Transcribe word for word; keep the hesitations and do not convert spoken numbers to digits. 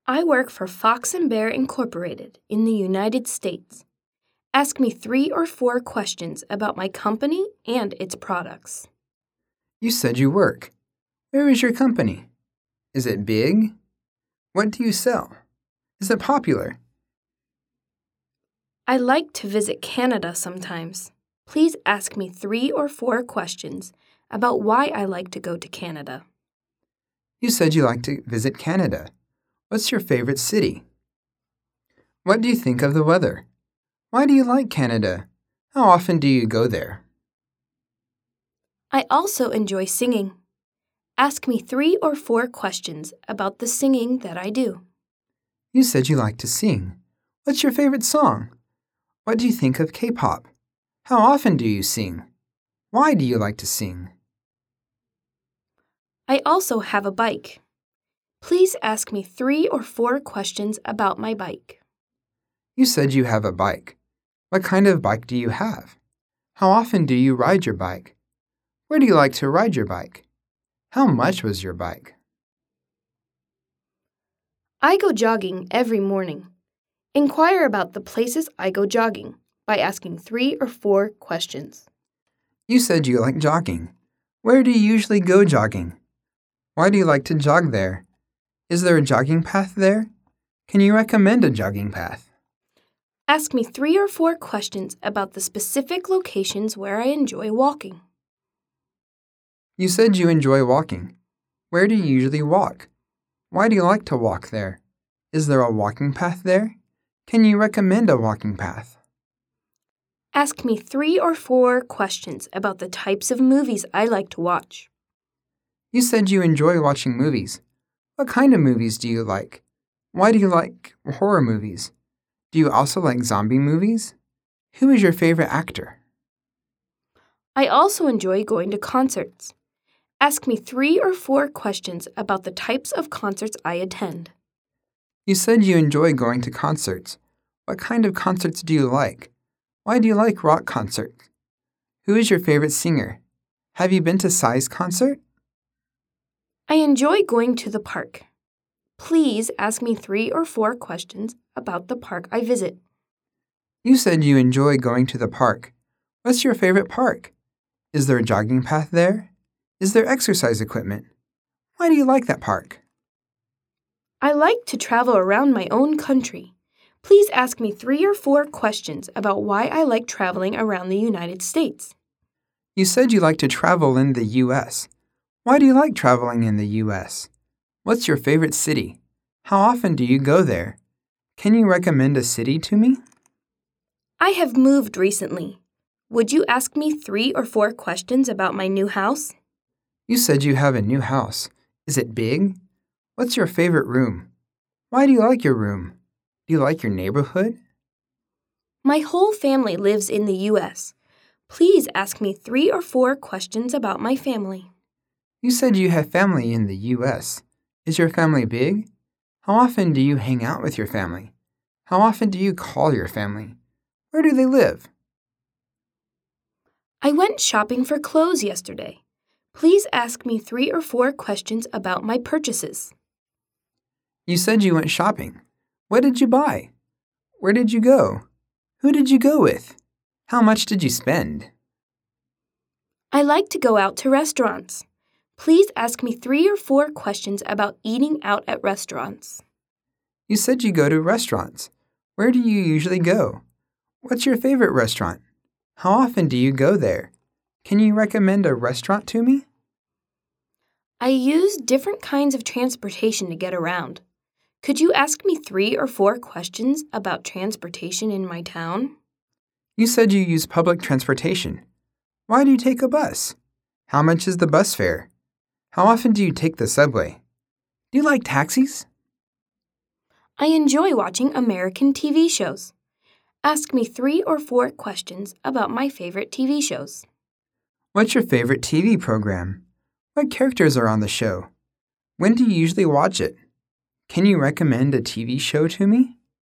I work for Fox and Bear Incorporated in the United States. Ask me three or four questions about my company and its products. You said you work. Where is your company? Is it big? What do you sell? Is it popular? I like to visit Canada sometimes. Please ask me three or four questions about why I like to go to Canada. You said you like to visit Canada. What's your favorite city? What do you think of the weather? Why do you like Canada? How often do you go there? I also enjoy singing. Ask me three or four questions about the singing that I do. You said you like to sing. What's your favorite song? What do you think of K-pop? How often do you sing? Why do you like to sing? I also have a bike. Please ask me three or four questions about my bike. You said you have a bike. What kind of bike do you have? How often do you ride your bike? Where do you like to ride your bike? How much was your bike? I go jogging every morning. Inquire about the places I go jogging by asking three or four questions. You said you like jogging. Where do you usually go jogging? Why do you like to jog there? Is there a jogging path there? Can you recommend a jogging path? Ask me three or four questions about the specific locations where I enjoy walking. You said you enjoy walking. Where do you usually walk? Why do you like to walk there? Is there a walking path there? Can you recommend a walking path? Ask me three or four questions about the types of movies I like to watch. You said you enjoy watching movies. What kind of movies do you like? Why do you like horror movies? Do you also like zombie movies? Who is your favorite actor? I also enjoy going to concerts. Ask me three or four questions about the types of concerts I attend. You said you enjoy going to concerts. What kind of concerts do you like? Why do you like rock concerts? Who is your favorite singer? Have you been to Psy's concert? I enjoy going to the park. Please ask me three or four questions about the park I visit. You said you enjoy going to the park. What's your favorite park? Is there a jogging path there? Is there exercise equipment? Why do you like that park? I like to travel around my own country. Please ask me three or four questions about why I like traveling around the United States. You said you like to travel in the U S Why do you like traveling in the U S? What's your favorite city? How often do you go there? Can you recommend a city to me? I have moved recently. Would you ask me three or four questions about my new house? You said you have a new house. Is it big? What's your favorite room? Why do you like your room? Do you like your neighborhood? My whole family lives in the U S Please ask me three or four questions about my family. You said you have family in the U S Is your family big? How often do you hang out with your family? How often do you call your family? Where do they live? I went shopping for clothes yesterday. Please ask me three or four questions about my purchases. You said you went shopping. What did you buy? Where did you go? Who did you go with? How much did you spend? I like to go out to restaurants. Please ask me three or four questions about eating out at restaurants. You said you go to restaurants. Where do you usually go? What's your favorite restaurant? How often do you go there? Can you recommend a restaurant to me? I use different kinds of transportation to get around. Could you ask me three or four questions about transportation in my town? You said you use public transportation. Why do you take a bus? How much is the bus fare? How often do you take the subway? Do you like taxis? I enjoy watching American T V shows. Ask me three or four questions about my favorite T V shows. What's your favorite T V program? What characters are on the show? When do you usually watch it? Can you recommend a T V show to me?